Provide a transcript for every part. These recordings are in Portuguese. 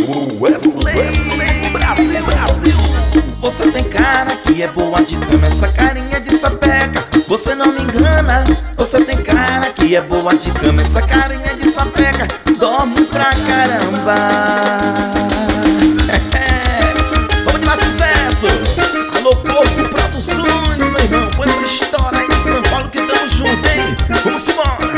Wesley, Brasil. Você tem cara que é boa de cama, essa carinha de sapeca, você não me engana. Você tem cara que é boa de cama, essa carinha de sapeca, dorme pra caramba. Vamos de mais sucesso. Alô, Porco Produções, meu irmão, põe pra história aí de São Paulo que tamo junto, hein? Vamos embora.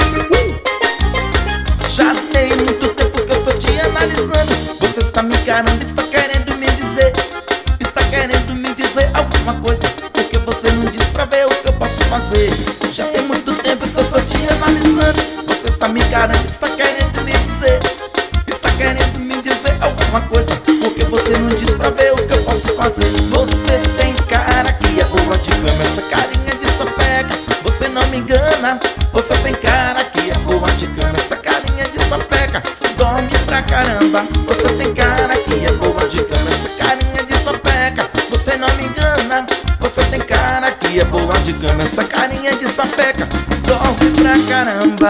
Já tem muito tempo que eu estou te analisando. Você está me encarando, está querendo me dizer, está querendo me dizer alguma coisa, porque você não diz pra ver o que eu posso fazer. Já tem muito tempo que eu estou te analisando. Você está me encarando, está querendo me dizer, está querendo me dizer alguma coisa, porque você não diz pra ver o que eu posso fazer. Você tem cara que é boa de cama, essa carinha de sapeca, você não me engana. Você tem cara que é boa de cama, essa carinha de sapeca, dorme pra caramba. Você tem cara que é boa de cama, essa carinha de sapeca, você não me engana. Você tem cara que é boa de cama, essa carinha de sapeca, dorme pra caramba.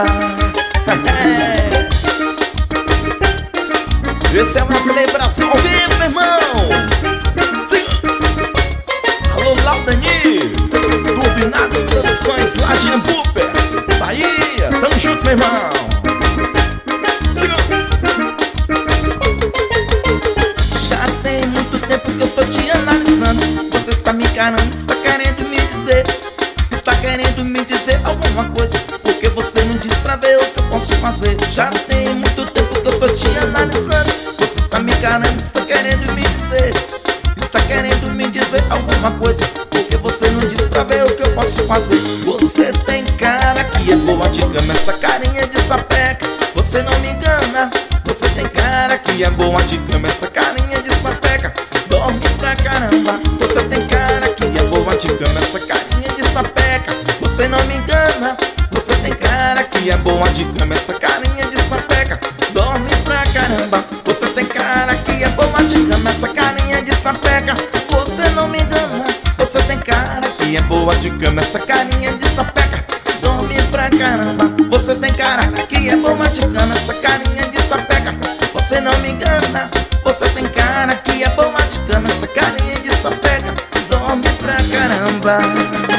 Esse é uma celebração ao vivo, meu irmão. Sim. Alô, Laudani, Turbinados Produções, lá de Ambuper, Bahia, tamo junto, meu irmão. Já tem muito tempo que eu estou te analisando. Você está me encarando, está querendo me dizer, está querendo me dizer alguma coisa, porque você não diz pra ver o que eu posso fazer. Já tem muito tempo que eu estou te analisando. Você está me encarando, está querendo me dizer, está querendo me dizer alguma coisa, porque você não diz pra ver o que eu posso fazer. Você tem cara que é boa de cama, essa carinha de sapeca, você não me engana. Você tem cara que é boa de cama, essa carinha de sapeca, dorme pra caramba. Você tem cara que é boa de cama, essa carinha de sapeca, você não me engana. Você tem cara que é boa de cama, essa carinha de sapeca, dorme pra caramba. Você tem cara que é boa de cama, essa carinha de sapeca, você não me engana. Você tem cara que é boa de cama, essa carinha de sapeca, dorme pra caramba. Você tem cara que é boa de cama, essa carinha de sapeca, você não me engana. Você tem cara que é boa de cama, essa carinha de sapeca, dorme pra caramba.